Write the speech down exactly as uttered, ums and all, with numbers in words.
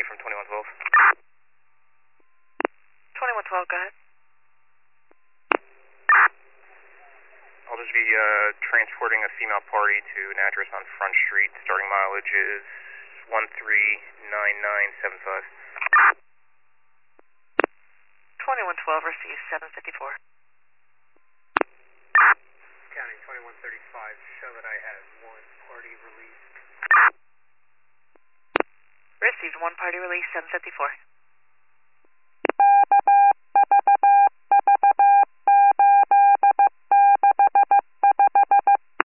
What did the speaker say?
from twenty-one twelve. twenty-one twelve, go ahead. I'll just be uh, transporting a female party to an address on Front Street. Starting mileage is one three nine nine seven five. twenty-one twelve, receive seven fifty-four. County twenty-one thirty-five, show that I have one party released. Received one party release, seven fifty-four.